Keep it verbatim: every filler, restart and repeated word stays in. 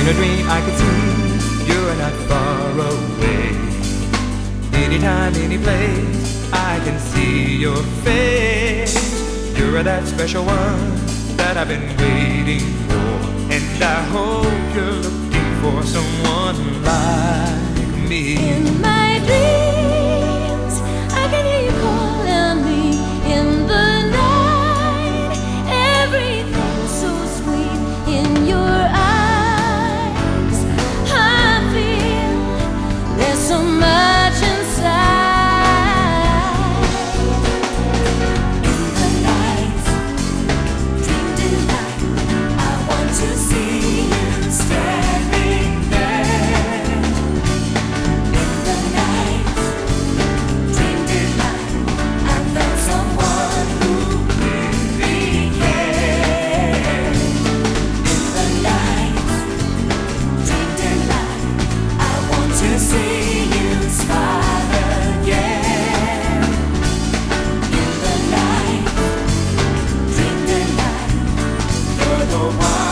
In a dream I can see you're not far away. Anytime, any place, I can see your face. You're that special one that I've been waiting for, and I hope you're looking for someone like me. In my dreams, I can hear you calling me in the night. Everything's so sweet in your eyes. I feel there's so much inside. One